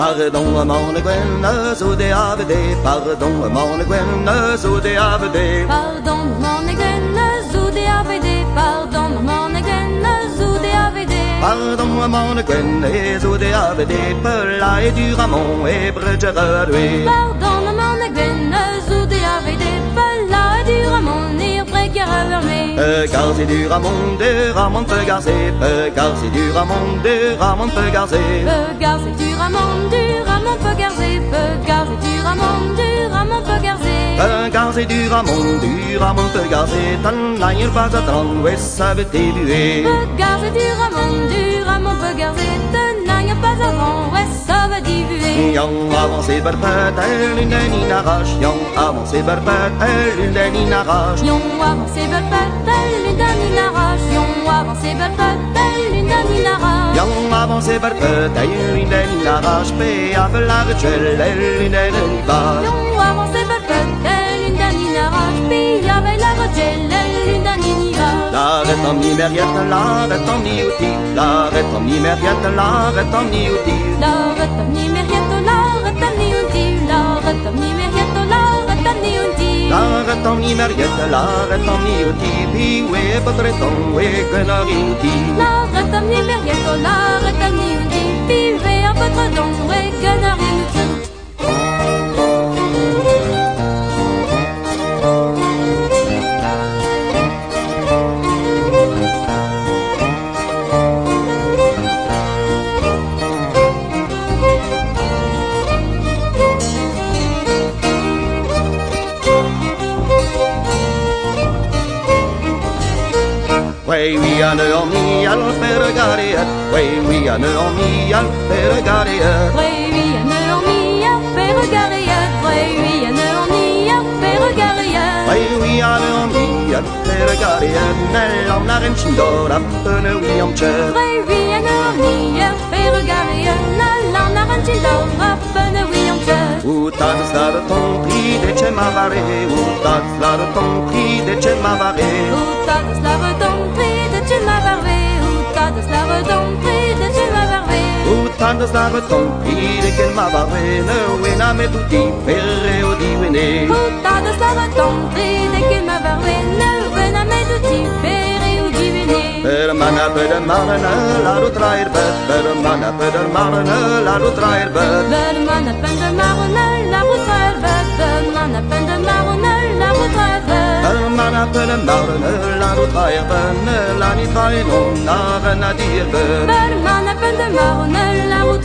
Pardon, mon Gwen, so de avede. Pardon, mon Gwen, so de avede. Pardon, mon Gwen, so de avede. Pardon, mon Gwen, so de avede. Pardon, mon Gwen, so de avede. Pela et du Ramon et Bregereux. Pardon, mon Gwen, so de avede. Pela et du Ramon et Bregereux. Car c'est du Ramon, de Ramon peut garcer. Car c'est du Ramon, de Ramon peut garcer. Car c'est du Ramon, du Ramon peut garcer. Car c'est du Ramon, du Ramon peut garcer. Car c'est du Ramon peut garcer. Tan la il pas attendre, ouais, ça veut t'ébuer. Car c'est du Ramon peut garcer. Tan la il pas avant, ouais, ça va divuer. Yon avancé barpat, elle une n'arrache. Yon avancé barpat, elle une n'arrache. Yon avancé barpat, elle une n'arrache. Yon avancé barpat, elle une n'arrache. Yon avancé barpat, elle une n'arrache. Pe avec la rituelle, elle une n'arrache. Yon avancé barpat, elle une n'arrache. Pe avec la rituelle, elle une n'arrache. L'arrête en nimériette, l'arrête en ni-outil. L'arrête en nimériette, l'arrête en ni-outil. L'arrête en nimériette, l'arrête en ni-outil. L'arrête en nimériette, l'arrête en ni-outil. L'arrête en nimériette, l'arrête en ni-outil. Puis ouais, pas très ton, ouais, que n'a rien-outil. L'arrête en nimériette, l'arrête en ni-outil. Puis ouais, un peu trop don, ouais, que n'a rien-outil. Way we are no me, I'll regarder it. Way we are no me, I'll regarder it. Way we are no me, I'll regarder it. Way we are no me, I'll regarder it. Way we are no me, I'll regarder it. Nell on a rimsindor up in a William chair. Way we are no me, I'll regarder it. Nell on a rimsindor up in a William chair. Utan slar ton prix de chez Mavaré. Utan slar ton prix de chez Mavaré. Utan slar ton prix de chez Mavaré. Utan slar ton prix de chez Mavaré. Utan slar ton prix de chez Mavaré. Ne wena me tutti ferre o di wene. Utan slar ton prix de chez Mavaré. Ne wena me tutti ferre o di wene. Per mana per marana la rotrair bet. Per mana per marana la rotrair bet. Per mana per marana la rotrair bet. Per mana per marana la rotrair bet. Per mana per marana la rotrair bet. La ni trair non na dire bet. Per mana per marana la rotrair bet.